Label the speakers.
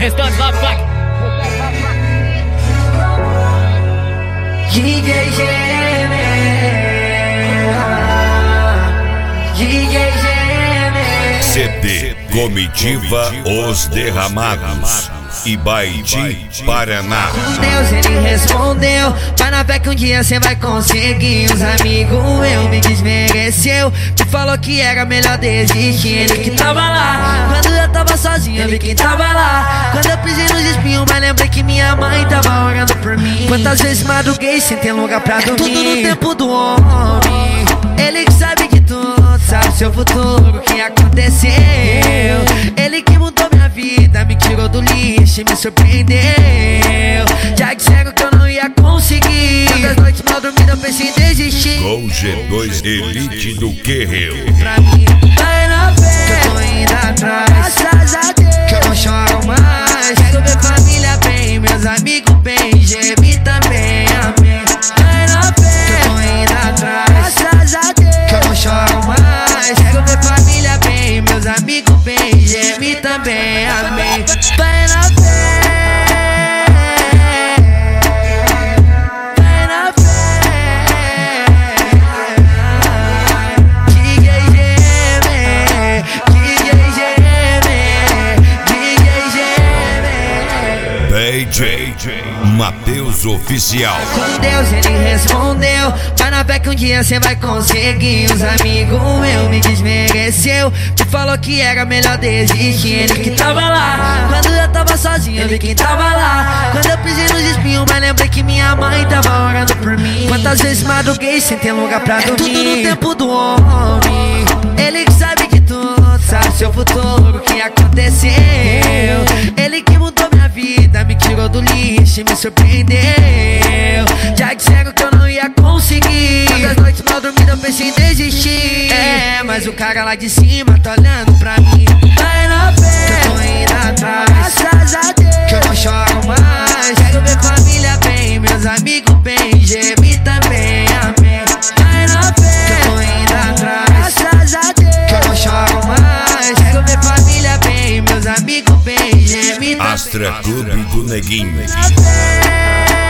Speaker 1: Restante lá, vai.
Speaker 2: DJ Gêmea, DJ Gêmea.
Speaker 3: CD Comitiva Os Derramados, Ibaiti, Paraná.
Speaker 2: Deus, ele respondeu, mas na fé que um dia cê vai conseguir. Os amigos eu me desmereceu, que falou que era melhor desistir. Ele que tava lá, quando eu tava sozinho eu vi quem tava lá. Quando eu pisei nos espinhos, mas lembrei que minha mãe tava orando por mim. Quantas vezes madruguei sem ter lugar pra dormir. Tudo no tempo do homem, ele que sabe de tudo, sabe seu futuro, o que aconteceu. Ele que mudou minha vida, me tirou do lixo e me surpreendeu. Já disseram que eu não ia conseguir, tantas noites mal dormidas eu pensei em desistir.
Speaker 3: Com G2 Elite do Guerreiro.
Speaker 2: Pra mim, vai na fé, que eu tô indo atrás, graças a Deus, que eu não choro mais. Quero ver família bem, meus amigos bem, geme também, amém. Vai na fé, que eu tô indo atrás, graças a Deus, que eu não choro mais. Quero ver família bem, meus amigos bem, geme também, amém. Vai na fé, vai na fé. DJ Gêmea, DJ Gêmea, DJ Gêmea.
Speaker 3: DJ Matheus Oficial.
Speaker 2: Com Deus ele respondeu, mas na fé que um dia cê vai conseguir. Os amigos eu me desmereceu, que falou que era melhor desistir. Ele que tava lá, quando eu tava sozinho eu vi quem tava lá. Quando eu pisei nos espinhos, mas lembrei que minha mãe tava orando por mim. Quantas vezes madruguei sem ter lugar pra dormir. Tudo no tempo do homem, ele que sabe de tudo, sabe seu futuro, o que aconteceu. Ele que mudou minha vida, me tirou do lixo e me surpreendeu. Já disseram que eu não ia conseguir, tantas noites mal dormidas eu pensei em desistir. É, mas o cara lá de cima tá olhando pra mim. Vai na fé, que eu tô indo atrás, graças a Deus, que eu não choro mais. Quero ver família bem, meus amigos bem, geme também, amém. Vai na fé, que eu tô indo atrás, graças a Deus, que eu não choro mais. Quero ver família bem, meus amigos bem, geme também.
Speaker 3: Astra Clube do Neguinho.
Speaker 2: Na fé.